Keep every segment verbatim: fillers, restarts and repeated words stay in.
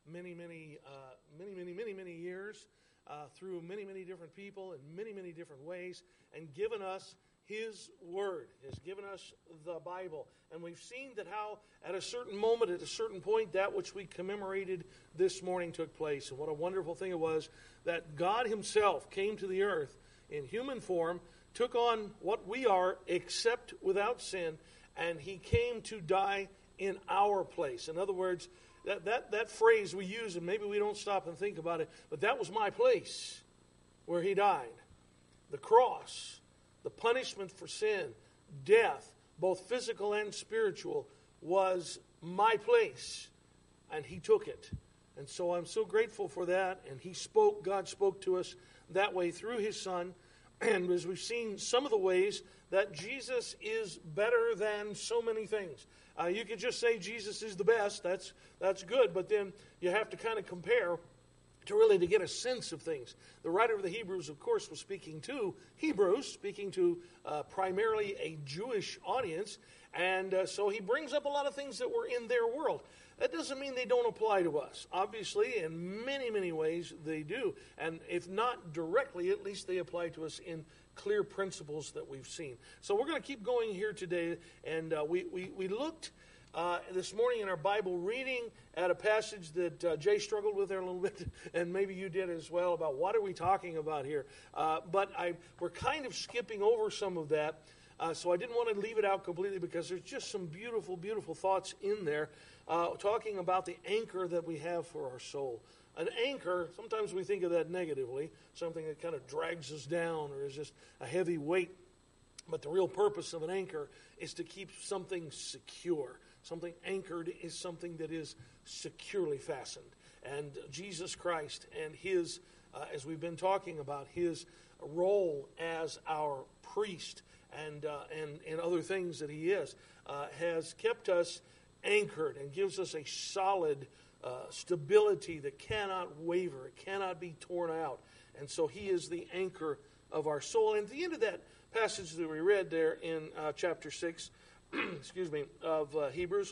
many, many, uh, many, many, many, many years uh, through many, many different people in many, many different ways, and given us His Word, has given us the Bible. And we've seen that how at a certain moment, at a certain point, that which we commemorated this morning took place. And what a wonderful thing it was that God Himself came to the earth in human form, took on what we are except without sin, and He came to die in our place. In other words, that, that, that phrase we use, and maybe we don't stop and think about it, but that was my place where He died. The cross, the punishment for sin, death, both physical and spiritual, was my place, and He took it. And so I'm so grateful for that, and He spoke, God spoke to us that way through His Son. And as we've seen some of the ways that Jesus is better than so many things. Uh, you could just say Jesus is the best, that's that's good, but then you have to kind of compare to really to get a sense of things. The writer of the Hebrews, of course, was speaking to Hebrews, speaking to uh, primarily a Jewish audience, and uh, so he brings up a lot of things that were in their world. That doesn't mean they don't apply to us. Obviously, in many, many ways, they do. And if not directly, at least they apply to us in clear principles that we've seen. So we're going to keep going here today, and uh, we, we, we looked Uh, this morning in our Bible reading at a passage that uh, Jay struggled with there a little bit, and maybe you did as well, about what are we talking about here. Uh, but I, we're kind of skipping over some of that, uh, so I didn't want to leave it out completely because there's just some beautiful, beautiful thoughts in there uh, talking about the anchor that we have for our soul. An anchor, sometimes we think of that negatively, something that kind of drags us down or is just a heavy weight. But the real purpose of an anchor is to keep something secure. Something anchored is something that is securely fastened. And Jesus Christ and His, uh, as we've been talking about, His role as our priest and uh, and, and other things that He is, uh, has kept us anchored and gives us a solid uh, stability that cannot waver, it cannot be torn out. And so He is the anchor of our soul. And at the end of that passage that we read there in uh, chapter six, excuse me, of uh, Hebrews,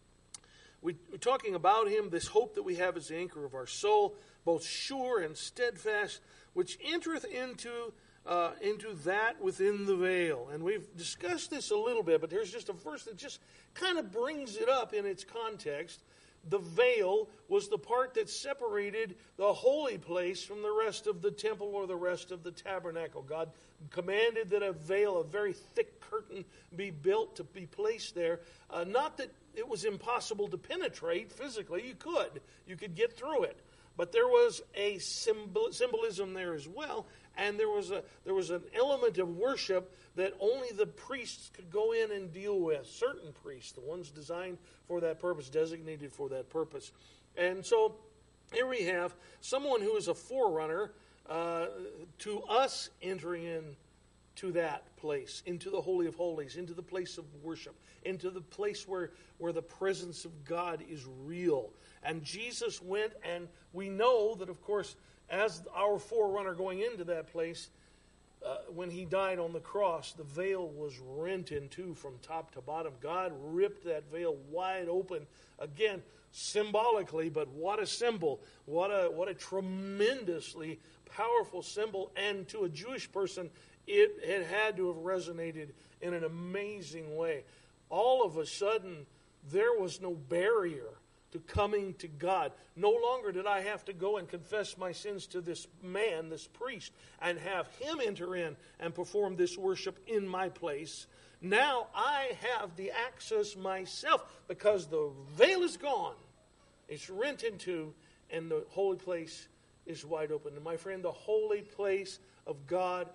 we, we're talking about Him, this hope that we have as the anchor of our soul, both sure and steadfast, which entereth into uh, into that within the veil. And we've discussed this a little bit, but there's just a verse that just kind of brings it up in its context. The veil was the part that separated the holy place from the rest of the temple or the rest of the tabernacle. God commanded that a veil, a very thick curtain, be built to be placed there. Uh, not that it was impossible to penetrate physically. You could. You could get through it. But there was a symbol, symbolism there as well, and there was a there was an element of worship that only the priests could go in and deal with. Certain priests, the ones designed for that purpose, designated for that purpose. And so here we have someone who is a forerunner uh, to us entering in to that place, into the Holy of Holies, into the place of worship, into the place where, where the presence of God is real. And Jesus went, and we know that, of course, as our forerunner going into that place, uh, when He died on the cross, the veil was rent in two from top to bottom. God ripped that veil wide open, again, symbolically, but what a symbol. What a, what a tremendously powerful symbol. And to a Jewish person, it had had to have resonated in an amazing way. All of a sudden, there was no barrier to coming to God. No longer did I have to go and confess my sins to this man, this priest, and have him enter in and perform this worship in my place. Now I have the access myself because the veil is gone. It's rent in two, and the holy place is wide open. And my friend, the holy place of God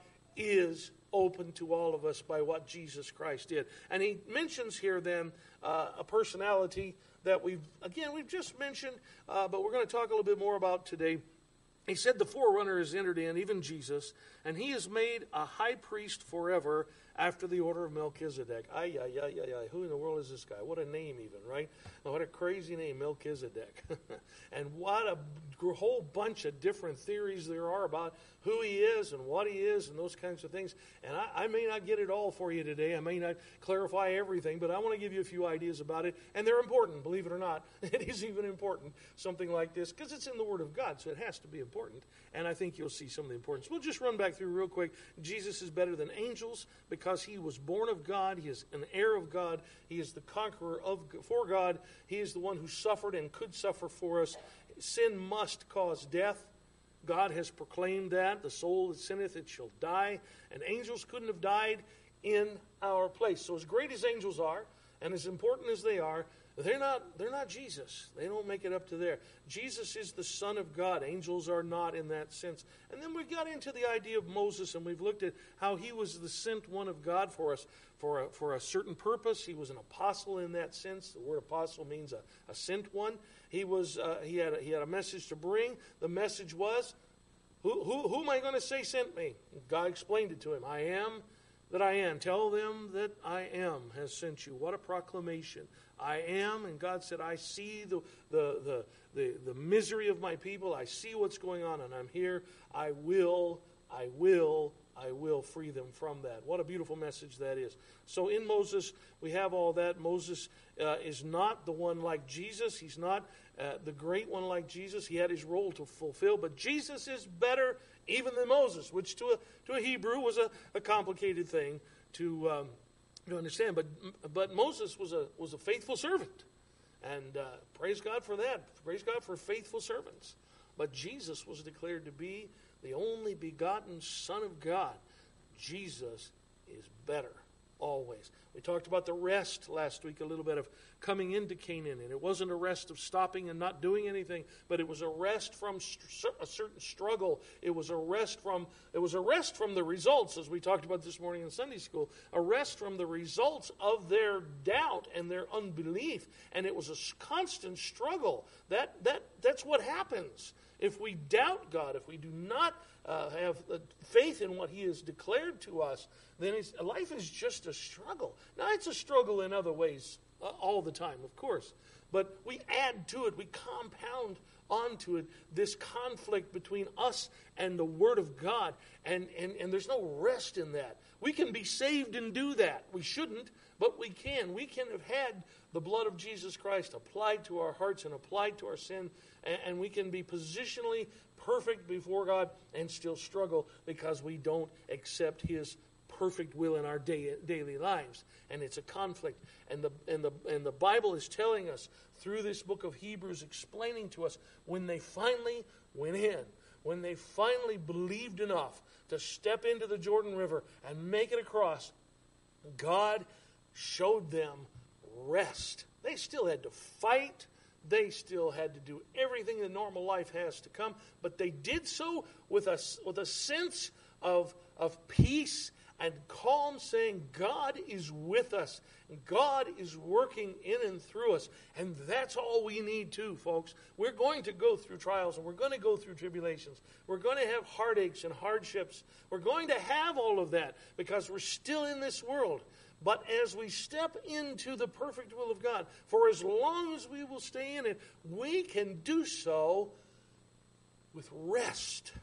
is open to all of us by what Jesus Christ did. And he mentions here then uh, a personality that we've, again, we've just mentioned, uh, but we're going to talk a little bit more about today. He said the forerunner has entered in, even Jesus, and He is made a high priest forever after the order of Melchizedek. Ay, ay, ay, ay, ay. Who in the world is this guy? What a name even, right? What a crazy name, Melchizedek. And what a whole bunch of different theories there are about who he is and what he is and those kinds of things. And I, I may not get it all for you today. I may not clarify everything, but I want to give you a few ideas about it. And they're important, believe it or not. It is even important, something like this, because it's in the Word of God, so it has to be important. And I think you'll see some of the importance. We'll just run back through real quick. Jesus is better than angels because he was born of God. He is an heir of God. He is the conqueror of for God. He is the one who suffered and could suffer for us. Sin must cause death. God has proclaimed that. The soul that sinneth, it shall die. And angels couldn't have died in our place. So as great as angels are, and as important as they are, they're not, they're not Jesus. They don't make it up to there. Jesus is the Son of God. Angels are not in that sense. And then we got into the idea of Moses, and we've looked at how he was the sent one of God for us for a, for a certain purpose. He was an apostle in that sense. The word apostle means a, a sent one. He was uh, he had a, he had a message to bring. The message was, who, who, who am I going to say sent me? God explained it to him. I am that I am. Tell them that I am has sent you. What a proclamation. I am, and God said, I see the, the, the, the, the misery of my people. I see what's going on, and I'm here. I will, I will, I will free them from that. What a beautiful message that is. So in Moses, we have all that. Moses uh, is not the one like Jesus. He's not uh, the great one like Jesus. He had his role to fulfill, but Jesus is better even than Moses, which to a, to a Hebrew was a, a complicated thing to um, to understand. But but Moses was a was a faithful servant, and uh, praise God for that. Praise God for faithful servants. But Jesus was declared to be the only begotten Son of God. Jesus is better always. We talked about the rest last week, a little bit of coming into Canaan, and it wasn't a rest of stopping and not doing anything, but it was a rest from st- a certain struggle. It was a rest from it was a rest from the results, as we talked about this morning in Sunday school, a rest from the results of their doubt and their unbelief, and it was a constant struggle. That that that's what happens if we doubt God, if we do not uh, have uh, faith in what He has declared to us. Then it's, life is just a struggle. Now, it's a struggle in other ways uh, all the time, of course. But we add to it, we compound onto it this conflict between us and the Word of God. And, and, and there's no rest in that. We can be saved and do that. We shouldn't, but we can. We can have had the blood of Jesus Christ applied to our hearts and applied to our sin, and, and we can be positionally perfect before God and still struggle because we don't accept His perfect will in our day, daily lives, and it's a conflict. And the and the and the Bible is telling us through this book of Hebrews, explaining to us when they finally went in, when they finally believed enough to step into the Jordan River and make it across, God showed them rest. They still had to fight. They still had to do everything that normal life has to come, but they did so with a with a sense of of peace and calm, saying, God is with us. And God is working in and through us. And that's all we need too, folks. We're going to go through trials, and we're going to go through tribulations. We're going to have heartaches and hardships. We're going to have all of that because we're still in this world. But as we step into the perfect will of God, for as long as we will stay in it, we can do so with rest.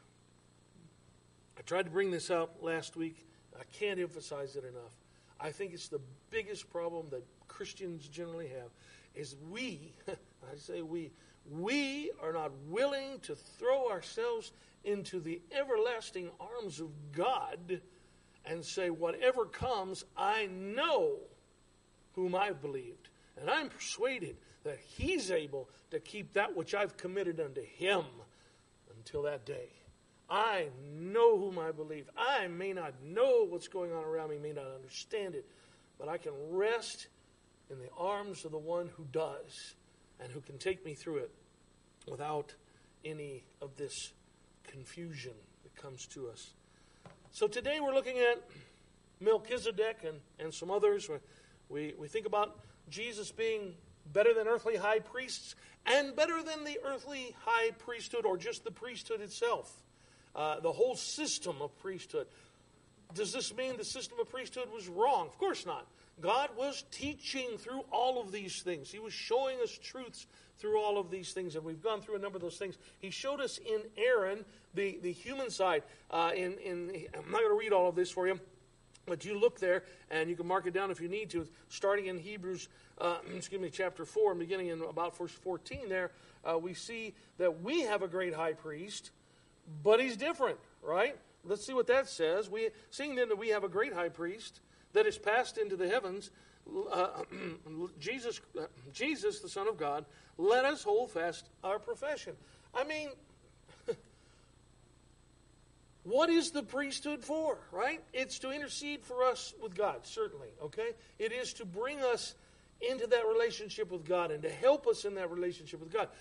I tried to bring this out last week. I can't emphasize it enough. I think it's the biggest problem that Christians generally have is we, I say we, we are not willing to throw ourselves into the everlasting arms of God and say, whatever comes, I know whom I've believed. And I'm persuaded that He's able to keep that which I've committed unto Him until that day. I know whom I believe. I may not know what's going on around me, may not understand it, but I can rest in the arms of the one who does and who can take me through it without any of this confusion that comes to us. So today we're looking at Melchizedek and, and some others. We, we think about Jesus being better than earthly high priests and better than the earthly high priesthood or just the priesthood itself. Uh, the whole system of priesthood. Does this mean the system of priesthood was wrong? Of course not. God was teaching through all of these things. He was showing us truths through all of these things, and we've gone through a number of those things. He showed us in Aaron the, the human side. Uh, in, in I'm not going to read all of this for you, but you look there, and you can mark it down if you need to. Starting in Hebrews, uh, excuse me, chapter four, and beginning in about verse fourteen there, uh, we see that we have a great high priest, but he's different, right? Let's see what that says. We, seeing then that we have a great high priest that is passed into the heavens, uh, Jesus, uh, Jesus, the Son of God, let us hold fast our profession. I mean, what is the priesthood for, right? It's to intercede for us with God, certainly, okay? It is to bring us into that relationship with God and to help us in that relationship with God.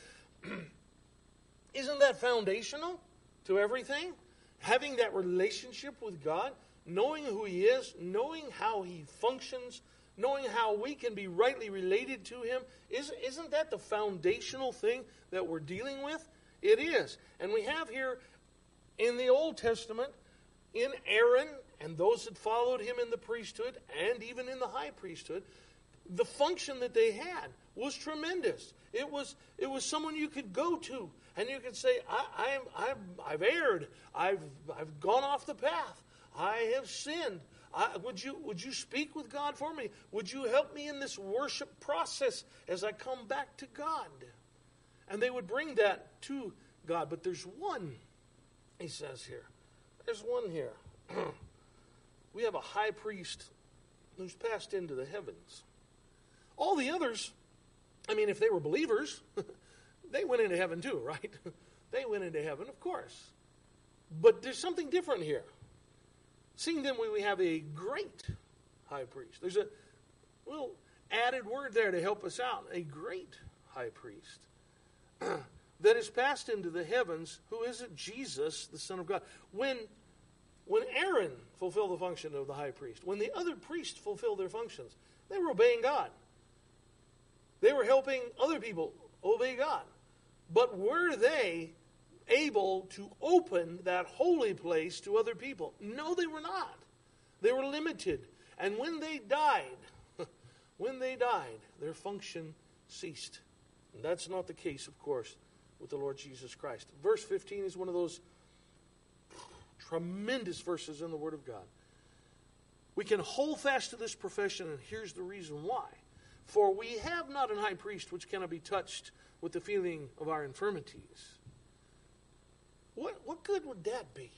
Isn't that foundational to everything? Having that relationship with God, knowing who He is, knowing how He functions, knowing how we can be rightly related to Him, isn't, isn't that the foundational thing that we're dealing with? It is. And we have here in the Old Testament, in Aaron and those that followed him in the priesthood and even in the high priesthood, the function that they had was tremendous. It was it was someone you could go to and you could say, I, I'm, I'm, I've erred. I've, I've gone off the path. I have sinned. I, would you would you speak with God for me? Would you help me in this worship process as I come back to God? And they would bring that to God. But there's one, he says here. There's one here. We have a high priest who's passed into the heavens. All the others, I mean, if they were believers, they went into heaven too, right? They went into heaven, of course. But there's something different here. Seeing then we have a great high priest. There's a little added word there to help us out. A great high priest that is passed into the heavens, who is it? Jesus, the Son of God. When, when Aaron fulfilled the function of the high priest, when the other priests fulfilled their functions, they were obeying God. They were helping other people obey God. But were they able to open that holy place to other people? No, they were not. They were limited. And when they died, when they died, their function ceased. And that's not the case, of course, with the Lord Jesus Christ. Verse fifteen is one of those tremendous verses in the Word of God. We can hold fast to this profession, and here's the reason why. For we have not an high priest which cannot be touched with the feeling of our infirmities. What, what good would that be?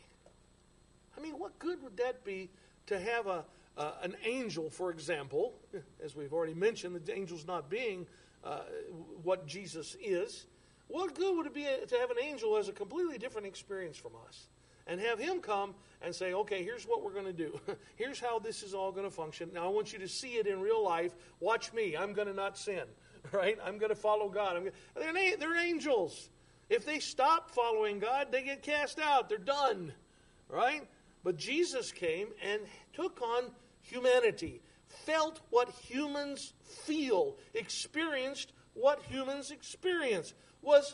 I mean, what good would that be to have a uh, an angel, for example, as we've already mentioned, the angel's not being uh, what Jesus is. What good would it be to have an angel as a completely different experience from us? And have him come and say, okay, here's what we're going to do. Here's how this is all going to function. Now, I want you to see it in real life. Watch me. I'm going to not sin, right? I'm going to follow God. I'm gonna, they're, they're angels. If they stop following God, they get cast out. They're done, right? But Jesus came and took on humanity, felt what humans feel, experienced what humans experience, was,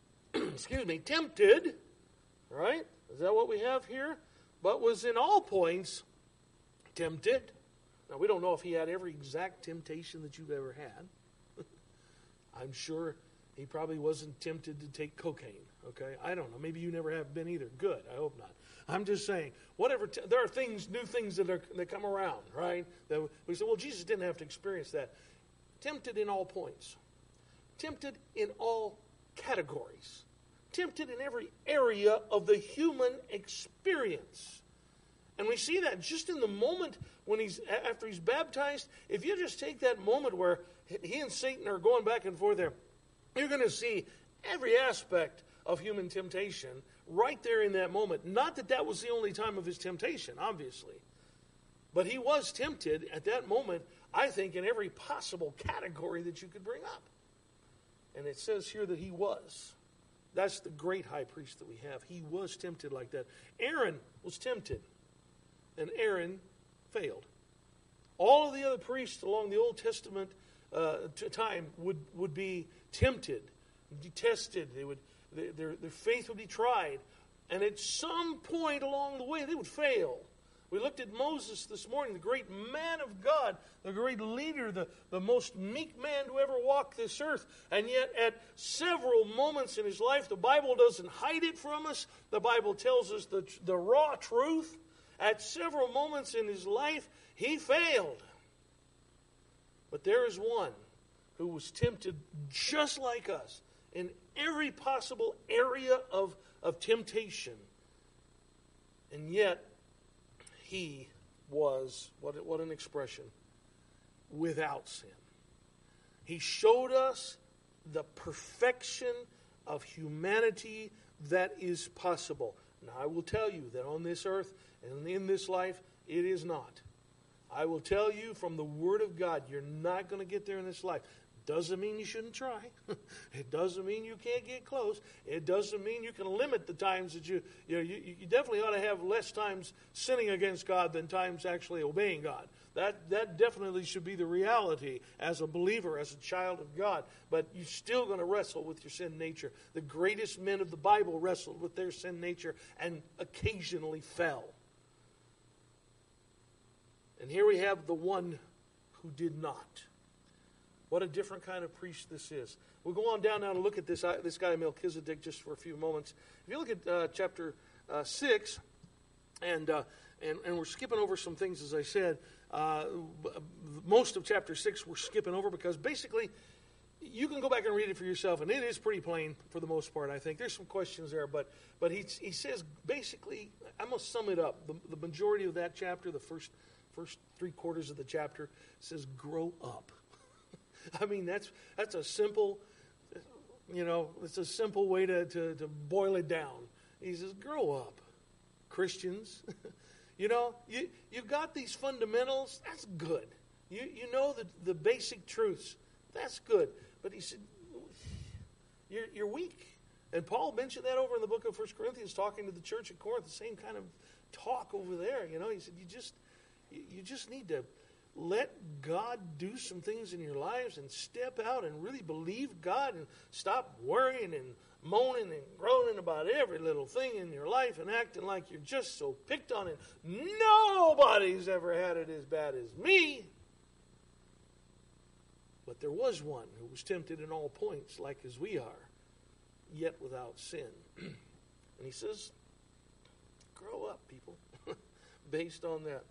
excuse me, tempted, right? Is that what we have here? But was in all points tempted. Now, we don't know if he had every exact temptation that you've ever had. I'm sure he probably wasn't tempted to take cocaine, okay? I don't know. Maybe you never have been either. Good. I hope not. I'm just saying, whatever. T- there are things, new things that, are, that come around, right? That we say, well, Jesus didn't have to experience that. Tempted in all points. Tempted in all categories. Tempted in every area of the human experience. And we see that just in the moment when he's, after he's baptized, if you just take that moment where he and Satan are going back and forth there, you're going to see every aspect of human temptation right there in that moment. Not that that was the only time of his temptation, obviously. But he was tempted at that moment, I think, in every possible category that you could bring up. And it says here that he was. That's the great high priest that we have. He was tempted like that. Aaron was tempted, and Aaron failed. All of the other priests along the Old Testament uh, t- time would, would be tempted, be tested. They would, they, their, their faith would be tried. And at some point along the way, they would fail. We looked at Moses this morning, the great man of God, the great leader, the, the most meek man to ever walk this earth. And yet at several moments in his life, the Bible doesn't hide it from us. The Bible tells us the, the raw truth. At several moments in his life, he failed. But there is one who was tempted just like us in every possible area of, of temptation. And yet, he was, what, what an expression, without sin. He showed us the perfection of humanity that is possible. Now, I will tell you that on this earth and in this life, it is not. I will tell you from the Word of God, you're not going to get there in this life. Doesn't mean you shouldn't try. It doesn't mean you can't get close. It doesn't mean you can limit the times that you, you know, you, you definitely ought to have less times sinning against God than times actually obeying God. That, that definitely should be the reality as a believer, as a child of God. But you're still going to wrestle with your sin nature. The greatest men of the Bible wrestled with their sin nature and occasionally fell. And here we have the one who did not. What a different kind of priest this is. We'll go on down now to look at this, uh, this guy Melchizedek just for a few moments. If you look at uh, chapter uh, six, and, uh, and and we're skipping over some things, as I said. Uh, most of chapter six we're skipping over because basically you can go back and read it for yourself, and it is pretty plain for the most part, I think. There's some questions there, but but he, he says basically, I'm going to sum it up. The, the majority of that chapter, the first first three quarters of the chapter, says grow up. I mean, that's that's a simple, you know, it's a simple way to, to, to boil it down. He says, grow up, Christians. You know, you, you got these fundamentals, that's good. You you know the, the basic truths, that's good. But he said, you're, you're weak. And Paul mentioned that over in the book of First Corinthians, talking to the church at Corinth, the same kind of talk over there. You know, he said, you just you, you just need to let God do some things in your lives and step out and really believe God and stop worrying and moaning and groaning about every little thing in your life and acting like you're just so picked on and nobody's ever had it as bad as me. But there was one who was tempted in all points like as we are, yet without sin. And he says, grow up, people, based on that.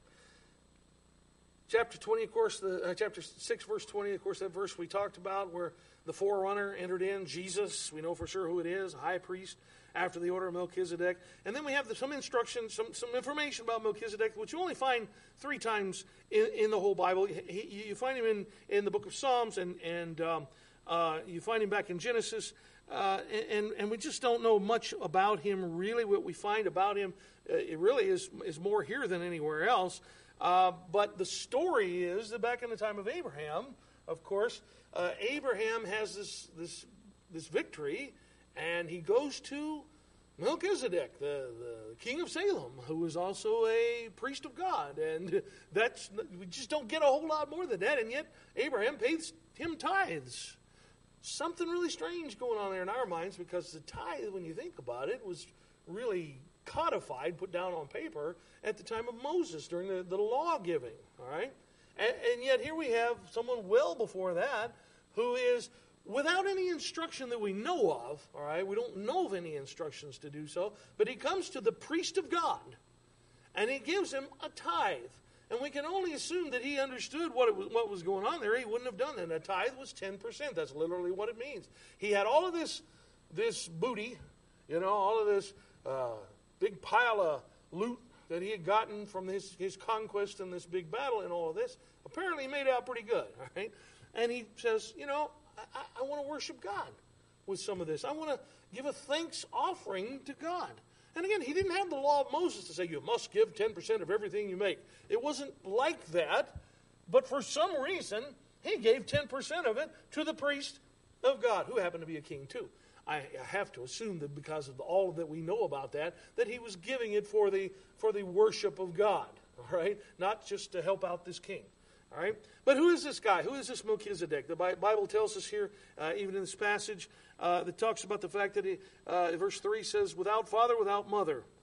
Chapter twenty, of course, the uh, chapter six, verse twenty, of course, that verse we talked about where the forerunner entered in, Jesus, we know for sure who it is, high priest, after the order of Melchizedek. And then we have the, some instruction, some, some information about Melchizedek, which you only find three times in, in the whole Bible. He, you find him in, in the book of Psalms, and, and um, uh, you find him back in Genesis. Uh, and, and we just don't know much about him, really. What we find about him, uh, it really is, is more here than anywhere else. Uh, but the story is that back in the time of Abraham, of course, uh, Abraham has this, this this victory, and he goes to Melchizedek, the, the king of Salem, who was also a priest of God. And that's we just don't get a whole lot more than that, and yet Abraham pays him tithes. Something really strange going on there in our minds, because the tithe, when you think about it, was really codified, put down on paper at the time of Moses during the, the law giving, all right? And, and yet here we have someone well before that who is without any instruction that we know of, all right? We don't know of any instructions to do so, but he comes to the priest of God, and he gives him a tithe. And we can only assume that he understood what it was, what was going on there. He wouldn't have done that. And a tithe was ten percent. That's literally what it means. He had all of this, this booty, you know, all of this uh, big pile of loot that he had gotten from his, his conquest and this big battle and all of this. Apparently he made out pretty good, all right? And he says, you know, I, I want to worship God with some of this. I want to give a thanks offering to God. And again, he didn't have the law of Moses to say you must give ten percent of everything you make. It wasn't like that, but for some reason, he gave ten percent of it to the priest of God, who happened to be a king too. I have to assume that because of all that we know about that, that he was giving it for the for the worship of God, all right? Not just to help out this king, all right? But who is this guy? Who is this Melchizedek? The Bible tells us here, uh, even in this passage, uh, that talks about the fact that he, uh, verse three says, without father, without mother.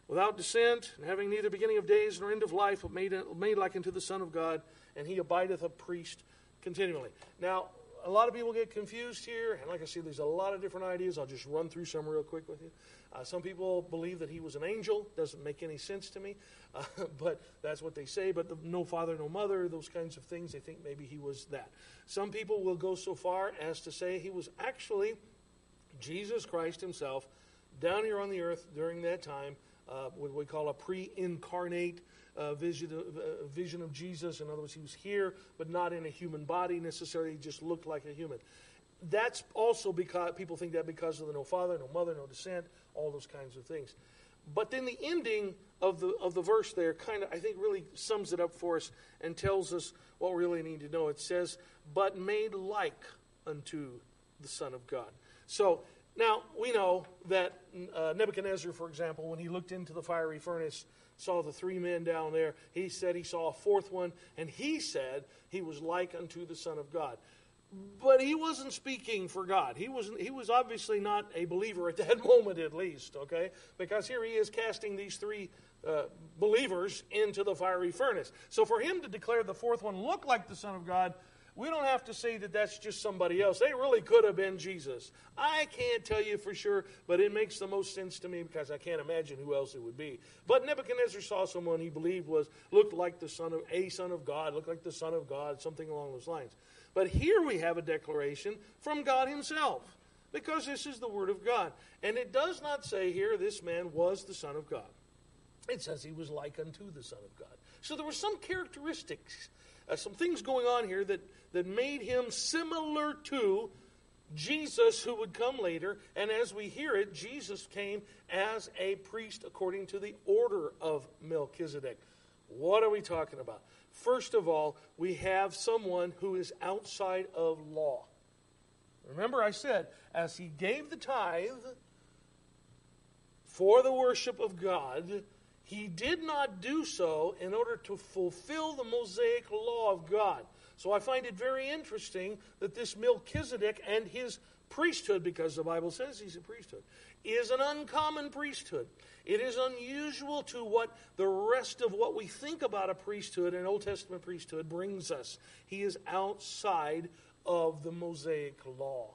without descent, and having neither beginning of days nor end of life, but made, made like unto the Son of God, and he abideth a priest continually. Now, a lot of people get confused here, and like I said, there's a lot of different ideas. I'll just run through some real quick with you. Uh, some people believe that he was an angel. Doesn't make any sense to me, uh, but that's what they say. But the, no father, no mother, those kinds of things, they think maybe he was that. Some people will go so far as to say he was actually Jesus Christ himself down here on the earth during that time, uh, what we call a pre-incarnate uh, vision, uh, vision of Jesus. In other words, he was here, but not in a human body necessarily. He just looked like a human. That's also because people think that because of the no father, no mother, no descent, all those kinds of things. But then the ending of the of the verse there kind of, I think, really sums it up for us and tells us what we really need to know. It says, but made like unto the Son of God. So now we know that uh, Nebuchadnezzar, for example, when he looked into the fiery furnace, saw the three men down there, he said he saw a fourth one, and he said he was like unto the Son of God. But he wasn't speaking for God. He was he was obviously not a believer at that moment, at least, okay? Because here he is casting these three uh, believers into the fiery furnace. So for him to declare the fourth one looked like the Son of God, we don't have to say that that's just somebody else. They really could have been Jesus. I can't tell you for sure, but it makes the most sense to me because I can't imagine who else it would be. But Nebuchadnezzar saw someone he believed was looked like the son of a son of God, looked like the Son of God, something along those lines. But here we have a declaration from God himself, because this is the word of God. And it does not say here this man was the Son of God. It says he was like unto the Son of God. So there were some characteristics, uh, some things going on here that, that made him similar to Jesus who would come later. And as we hear it, Jesus came as a priest according to the order of Melchizedek. What are we talking about? First of all, we have someone who is outside of law. Remember I said, as he gave the tithe for the worship of God, he did not do so in order to fulfill the Mosaic law of God. So I find it very interesting that this Melchizedek and his priesthood, because the Bible says he's a priesthood, is an uncommon priesthood. It is unusual to what the rest of what we think about a priesthood, an Old Testament priesthood, brings us. He is outside of the Mosaic law,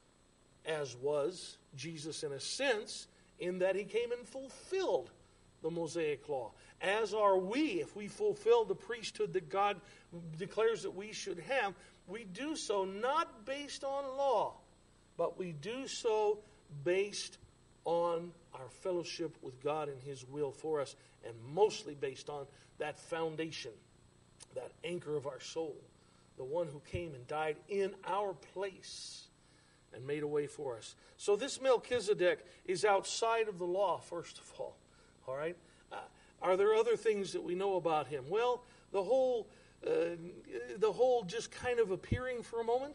as was Jesus in a sense, in that he came and fulfilled the Mosaic law. As are we, if we fulfill the priesthood that God declares that we should have, we do so not based on law, but we do so based on our fellowship with God and his will for us, and mostly based on that foundation, that anchor of our soul, the one who came and died in our place and made a way for us. So this Melchizedek is outside of the law, first of all. All right? Uh, are there other things that we know about him? Well, the whole, uh, the whole just kind of appearing for a moment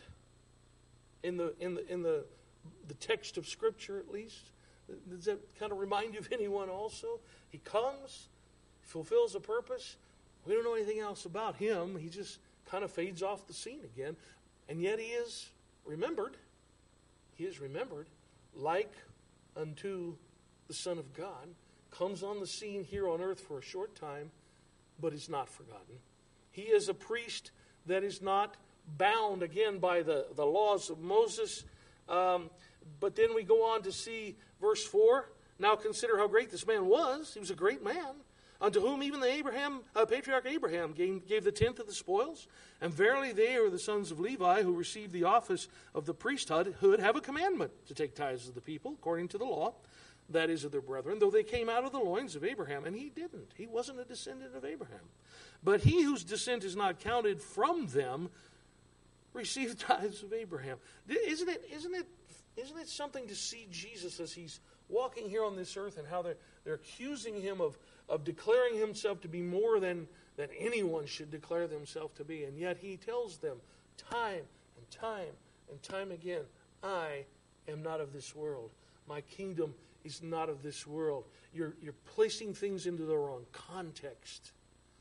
in the in the in the the text of Scripture, at least. Does that kind of remind you of anyone also? He comes, fulfills a purpose. We don't know anything else about him. He just kind of fades off the scene again. And yet he is remembered. He is remembered like unto the Son of God. Comes on the scene here on earth for a short time, but is not forgotten. He is a priest that is not bound, again, by the, the laws of Moses. Um, but then we go on to see verse four. Now consider how great this man was. He was a great man, unto whom even the Abraham, uh, patriarch Abraham gave, gave the tenth of the spoils. And verily they are the sons of Levi who received the office of the priesthood, who have a commandment to take tithes of the people, according to the law, that is of their brethren, though they came out of the loins of Abraham. And he didn't. He wasn't a descendant of Abraham. But he whose descent is not counted from them received tithes of Abraham. Isn't it, isn't it, isn't it something to see Jesus as he's walking here on this earth, and how they're, they're accusing him of, of declaring himself to be more than, than anyone should declare themselves to be. And yet he tells them time and time and time again, I am not of this world. My kingdom is not of this world. You're, you're placing things into the wrong context.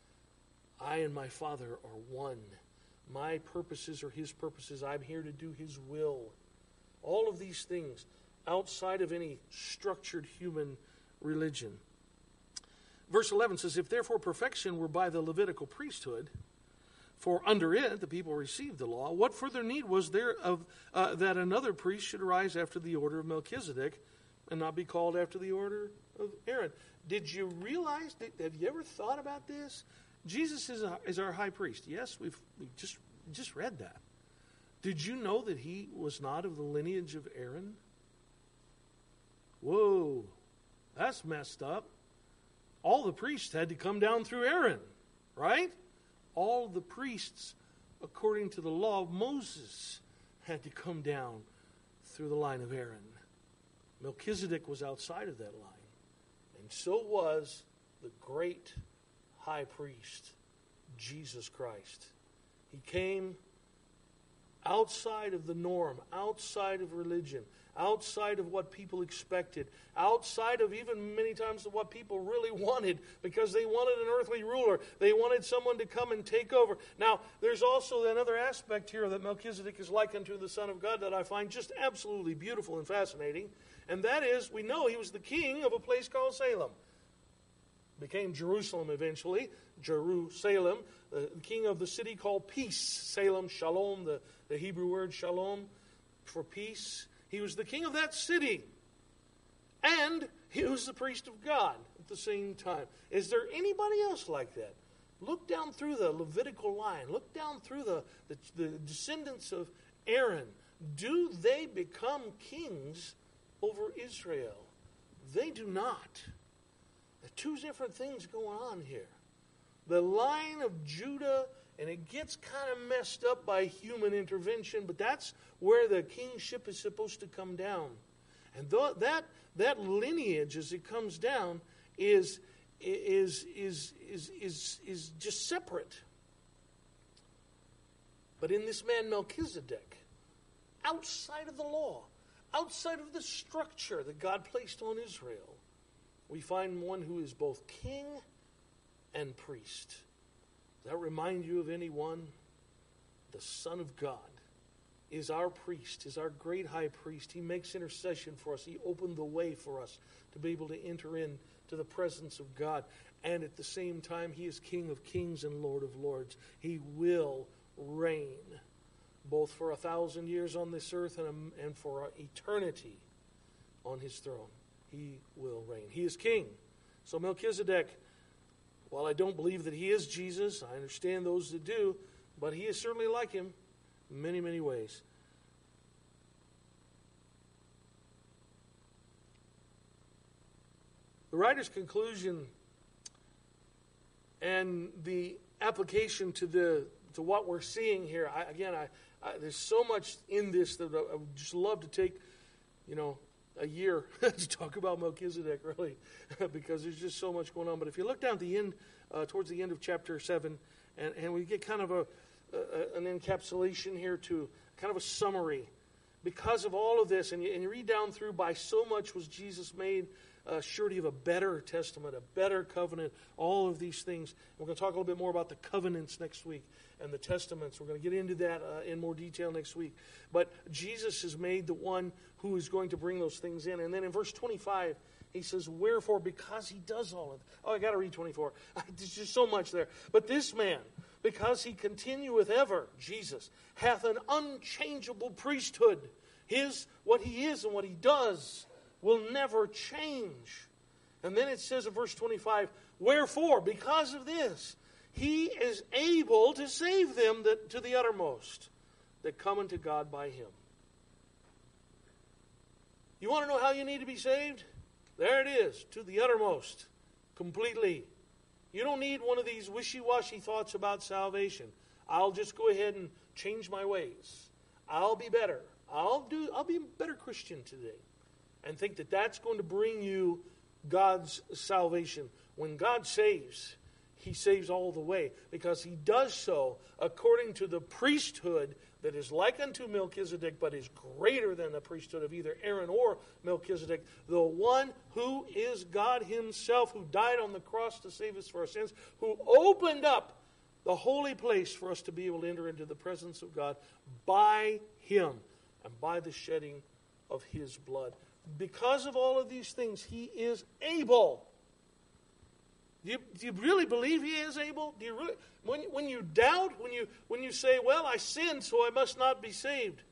I and my Father are one. My purposes are his purposes. I'm here to do his will. All of these things outside of any structured human religion. verse eleven says, if therefore perfection were by the Levitical priesthood, for under it the people received the law, what further need was there of uh, that another priest should arise after the order of Melchizedek and not be called after the order of Aaron? Did you realize, that, have you ever thought about this? Jesus is, a, is our high priest. Yes, we've we just, just read that. Did you know that he was not of the lineage of Aaron? Whoa, that's messed up. All the priests had to come down through Aaron, right? All the priests, according to the law of Moses, had to come down through the line of Aaron. Melchizedek was outside of that line. And so was the great high priest, Jesus Christ. He came outside of the norm, outside of religion, outside of what people expected, outside of even many times of what people really wanted, because they wanted an earthly ruler. They wanted someone to come and take over. Now, there's also another aspect here that Melchizedek is likened to the Son of God that I find just absolutely beautiful and fascinating, and that is, we know he was the king of a place called Salem. Became Jerusalem eventually, Jerusalem, the king of the city called Peace, Salem, Shalom, the, the Hebrew word Shalom for peace. He was the king of that city, and he was the priest of God at the same time. Is there anybody else like that? Look down through the Levitical line. Look down through the, the, the descendants of Aaron. Do they become kings over Israel? They do not. There are two different things going on here. The line of Judah, and it gets kind of messed up by human intervention, but that's where the kingship is supposed to come down. And th- that that lineage, as it comes down, is is is is is is just separate. But in this man Melchizedek, outside of the law, outside of the structure that God placed on Israel, we find one who is both king and priest. Does that remind you of anyone? The Son of God is our priest, is our great high priest. He makes intercession for us. He opened the way for us to be able to enter into the presence of God. And at the same time, he is King of kings and Lord of lords. He will reign both for a thousand years on this earth and, a, and for eternity on his throne. He will reign. He is king. So Melchizedek, while I don't believe that he is Jesus, I understand those that do, but he is certainly like him in many, many ways. The writer's conclusion and the application to the to what we're seeing here, I, again, I, I, there's so much in this that I would just love to take, you know, a year to talk about Melchizedek, really, because there's just so much going on. But if you look down at the end, uh, towards the end of chapter seven, and, and we get kind of a, a an encapsulation here to kind of a summary. Because of all of this, and you, and you read down through, by so much was Jesus made uh, surety of a better testament, a better covenant, all of these things. We're going to talk a little bit more about the covenants next week and the testaments. We're going to get into that uh, in more detail next week. But Jesus is made the one who is going to bring those things in. And then in verse twenty-five, he says, wherefore, because he does all of it. Oh, I got to read twenty-four. There's just so much there. But this man, because he continueth ever, Jesus, hath an unchangeable priesthood. His, what he is and what he does will never change. And then it says in verse twenty-five, wherefore, because of this, he is able to save them that, to the uttermost that come unto God by him. You want to know how you need to be saved? There it is, to the uttermost, completely. You don't need one of these wishy-washy thoughts about salvation. I'll just go ahead and change my ways. I'll be better. I'll do. I'll be a better Christian today. And think that that's going to bring you God's salvation. When God saves, he saves all the way, because he does so according to the priesthood that is like unto Melchizedek, but is greater than the priesthood of either Aaron or Melchizedek, the one who is God himself, who died on the cross to save us for our sins, who opened up the holy place for us to be able to enter into the presence of God by him and by the shedding of his blood. Because of all of these things, he is able Do you, do you really believe he is able? Do you really, when, when you doubt, when you, when you say, well, I sinned, so I must not be saved.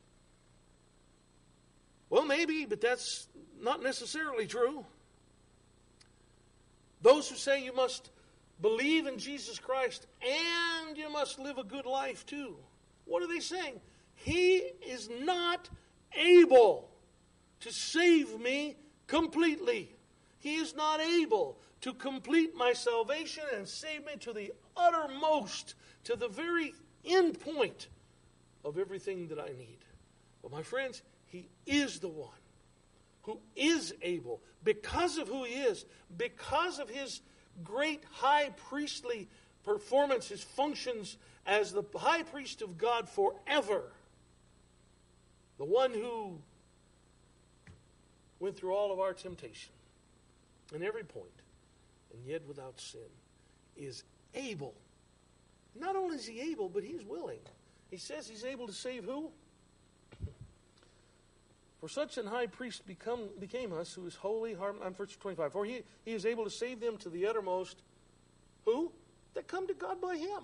Well, maybe, but that's not necessarily true. Those who say you must believe in Jesus Christ and you must live a good life too. What are they saying? He is not able to save me completely. He is not able to complete my salvation and save me to the uttermost, to the very end point of everything that I need. But my friends, he is the one who is able, because of who he is, because of his great high priestly performance, his functions as the high priest of God forever, the one who went through all of our temptation in every point, and yet without sin, is able. Not only is he able, but he's willing. He says he's able to save who? For such an high priest become, became us, who is holy, harmless. I'm verse twenty-five. For he, he is able to save them to the uttermost. Who? That come to God by him.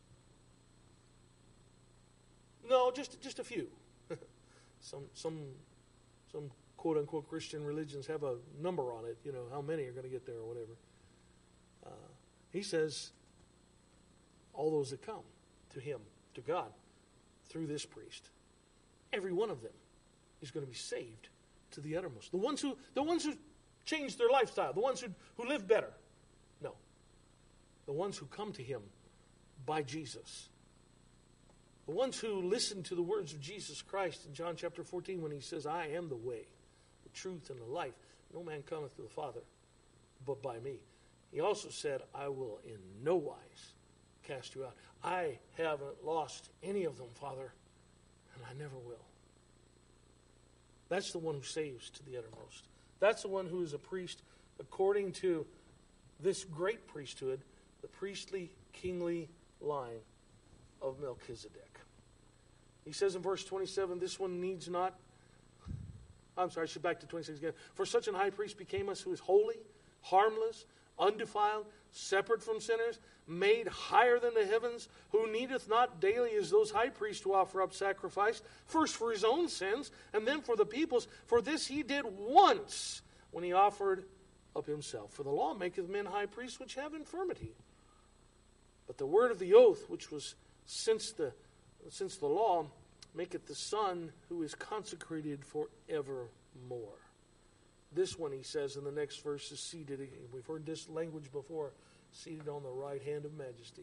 No, just just a few. some some some quote unquote Christian religions have a number on it. You know how many are going to get there or whatever. Uh, he says all those that come to him, to God, through this priest, every one of them is going to be saved to the uttermost. The ones who the ones who change their lifestyle, the ones who, who live better. No. The ones who come to him by Jesus. The ones who listen to the words of Jesus Christ in John chapter fourteen when he says, I am the way, the truth, and the life. No man cometh to the Father but by me. He also said, I will in no wise cast you out. I haven't lost any of them, Father, and I never will. That's the one who saves to the uttermost. That's the one who is a priest according to this great priesthood, the priestly, kingly line of Melchizedek. He says in verse twenty-seven, this one needs not, I'm sorry, I should back to twenty-six again. For such an high priest became us who is holy, harmless, undefiled, separate from sinners, made higher than the heavens, who needeth not daily as those high priests to offer up sacrifice, first for his own sins, and then for the people's. For this he did once, when he offered up himself. For the law maketh men high priests which have infirmity. But the word of the oath, which was since the since the law, maketh the Son who is consecrated for evermore. This one, he says in the next verse, is seated. We've heard this language before. Seated on the right hand of majesty.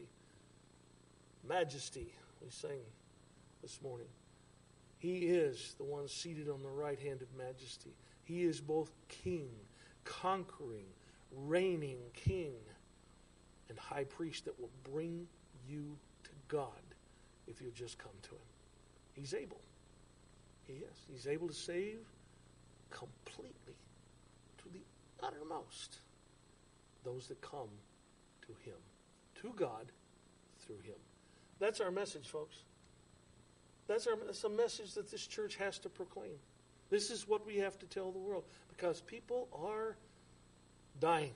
Majesty, we sang this morning. He is the one seated on the right hand of majesty. He is both king, conquering, reigning king, and high priest that will bring you to God if you just come to him. He's able. He is. He's able to save completely to the uttermost those that come to him, to God, through him. That's our message, folks. That's, our, that's a message that this church has to proclaim. This is what we have to tell the world, because people are dying,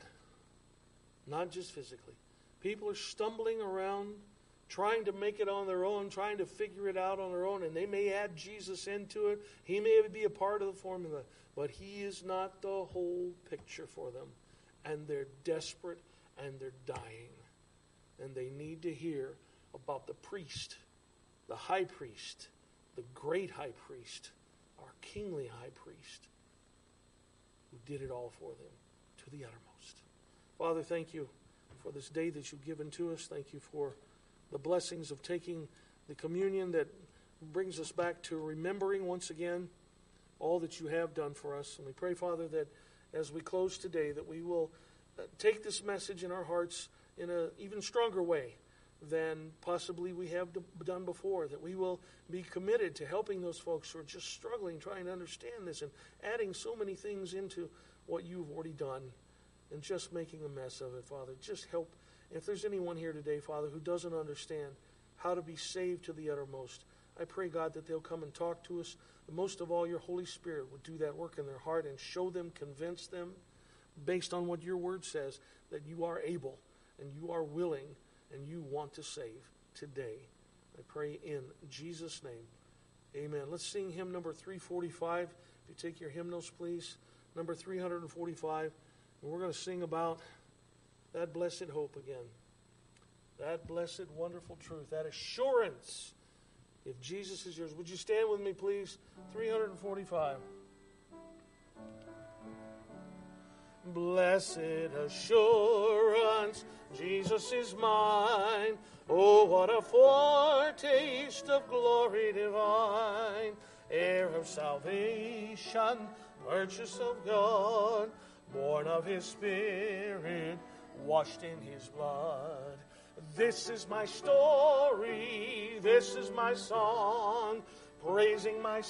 not just physically. People are stumbling around, trying to make it on their own, trying to figure it out on their own, and they may add Jesus into it. He may be a part of the formula, but he is not the whole picture for them. And they're desperate, and they're dying. And they need to hear about the priest, the high priest, the great high priest, our kingly high priest, who did it all for them to the uttermost. Father, thank you for this day that you've given to us. Thank you for the blessings of taking the communion that brings us back to remembering once again all that you have done for us. And we pray, Father, that as we close today, that we will uh, take this message in our hearts in an even stronger way than possibly we have d- done before, that we will be committed to helping those folks who are just struggling, trying to understand this and adding so many things into what you've already done and just making a mess of it, Father. Just help. If there's anyone here today, Father, who doesn't understand how to be saved to the uttermost, I pray, God, that they'll come and talk to us. Most of all, your Holy Spirit would do that work in their heart and show them, convince them, based on what your word says, that you are able and you are willing and you want to save today. I pray in Jesus' name. Amen. Let's sing hymn number three forty-five. If you take your hymnals, please. Number three forty-five. And we're going to sing about that blessed hope again. That blessed, wonderful truth. That assurance. If Jesus is yours. Would you stand with me, please? three forty-five. Blessed assurance, Jesus is mine. Oh, what a foretaste of glory divine. Heir of salvation, purchase of God, born of his Spirit, washed in his blood. This is my story, this is my song, praising my